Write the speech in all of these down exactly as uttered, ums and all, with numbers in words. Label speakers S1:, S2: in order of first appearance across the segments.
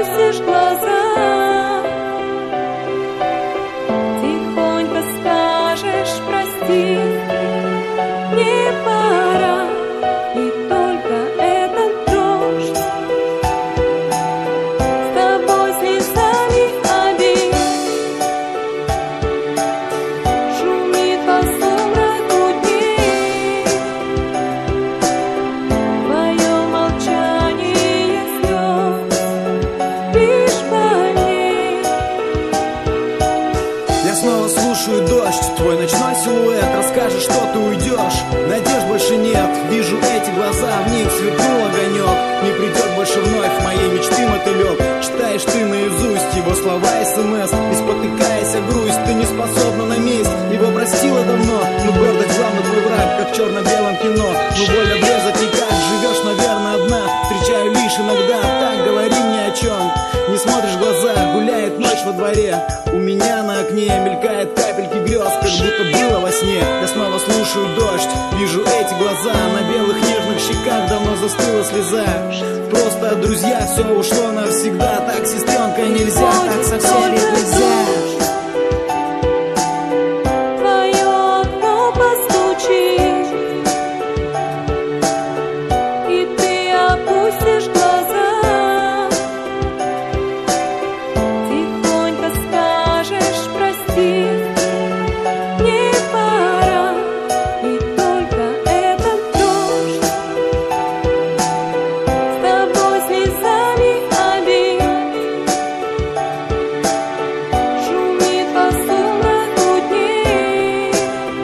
S1: опустишь глаза, тихонько скажешь прости, не пора, и только этот дождь с тобой слезами обид шумит по сумраку дней. Твое молчание слез лишь больней.
S2: Я снова слушаю дождь, твой ночной силуэт. Расскажешь, что ты уйдешь, надежд больше нет. Вижу эти глаза, в них сверкнул огонек. Не придет больше вновь в моей мечты мотылек. Читаешь ты наизусть его слова смс, и спотыкаясь о грусть, ты не способна на месть. Его простила давно, но гордость главный твой враг, как в черно-белом кино. Но воля брезать никак, живешь, наверное, одна. Встречаю лишь иногда, так говори мне о чем. Не смотришь в глаза, гуляет ночь во дворе. У меня на окне мелькают капельки грез, как будто было во сне. Я снова слушаю дождь, вижу эти глаза. На белых нежных щеках давно застыла слеза. Просто от друзья все ушло навсегда. Так, сестренка, нельзя, так совсем ведь нельзя.
S1: Твое окно постучит, и ты опустишь глаза, тихонько скажешь прости, не пора, и только этот дождь с тобой слезами обид шумит по сумраку дней.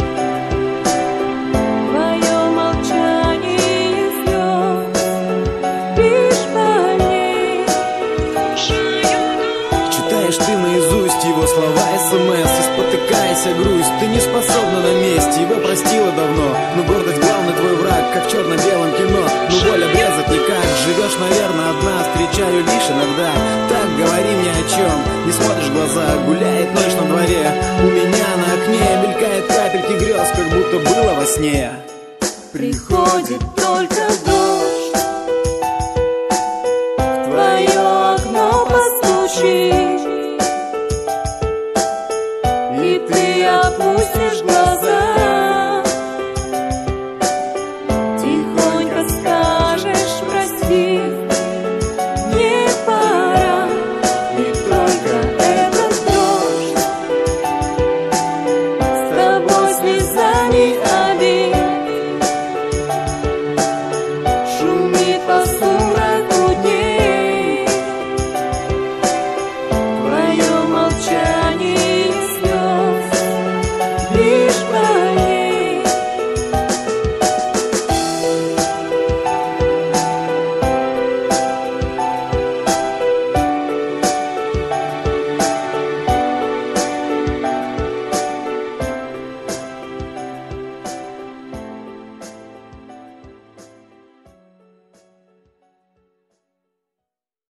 S1: Твое молчание слез лишь больней.
S2: Читаешь ты наизусть его слова смс, и спотыкаясь о грусть, ты не способна на месте. Его простила давно, но гордость главный твой враг, как в черно-белом кино. Но воля брезать никак, живешь, наверное, одна. Встречаю лишь иногда, так говори мне о чем. Не смотришь в глаза, гуляет ночь на дворе. У меня на окне мелькают капельки грез, как будто было во сне.
S1: Приходит только дождь, в твое окно постучит, и ты опустишь глаза.